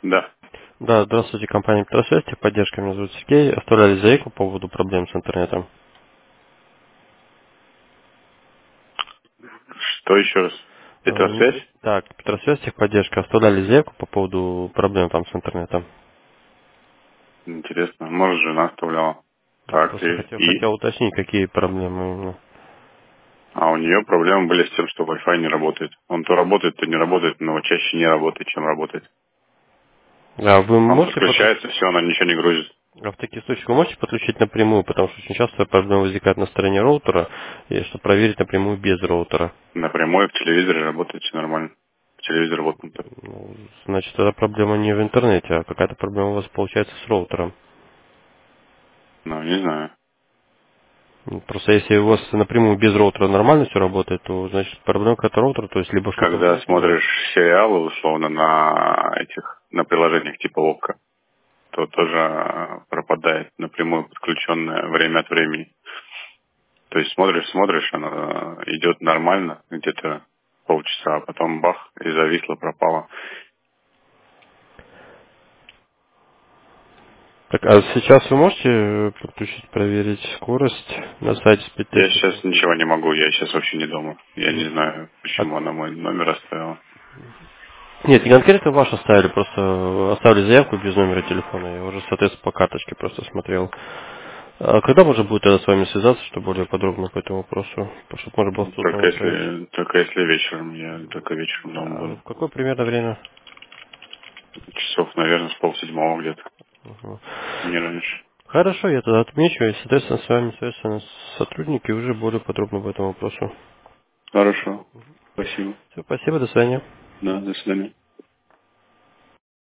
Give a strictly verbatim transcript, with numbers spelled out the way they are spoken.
Да. Да, здравствуйте, компания Петросвязь, техподдержка, меня зовут Сергей. Оставляли заявку по поводу проблем с интернетом. Что еще раз? А, м, Петросвязь? Так, Петросвязь, техподдержка, оставляли заявку по поводу проблем там с интернетом. Интересно. Может, жена оставляла. Так, Просто и, хотел, и? хотел уточнить, какие проблемы именно. А у нее проблемы были с тем, что Wi-Fi не работает. Он то работает, то не работает, но чаще не работает, чем работает. А вы Он можете подключить, подключается, все, она ничего не грузит. а в таких случаях вы можете подключить напрямую, потому что очень часто проблема возникает на стороне роутера, и чтобы проверить напрямую без роутера. Напрямую в телевизоре работает все нормально. Телевизор воткнут. Ну, значит, тогда проблема не в интернете, а какая-то проблема у вас получается с роутером. Ну, не знаю. Ну, Просто если у вас напрямую без роутера нормально все работает, то значит проблема какая-то роутера, то есть либо что-то Когда внутри у вас. смотришь сериалы, условно, на этих, на приложениях типа Окко, то тоже пропадает напрямую подключенное время от времени. То есть смотришь, смотришь, она идет нормально, где-то полчаса, а потом бах, и зависло, пропало. Так, а сейчас вы можете э, подключить, проверить скорость на сайте Я спидтеста? сейчас ничего не могу, я сейчас вообще не дома. Я не Мгм. знаю, А- почему она мой номер оставила. Нет, не конкретно ваш оставили, просто оставили заявку без номера телефона. Я уже, соответственно, по карточке просто смотрел. А когда можно будет тогда с вами связаться, чтобы более подробно по этому вопросу, чтобы можно было с утром Только отправить? если, только если вечером, я только вечером дома А буду. в какое примерно время? Часов, наверное, с полседьмого где-то, Мгм. не раньше. Хорошо, я тогда отмечу, и, соответственно, с вами, соответственно, сотрудники уже более подробно по этому вопросу. Хорошо, спасибо. Все, спасибо, до свидания. Да, до свидания.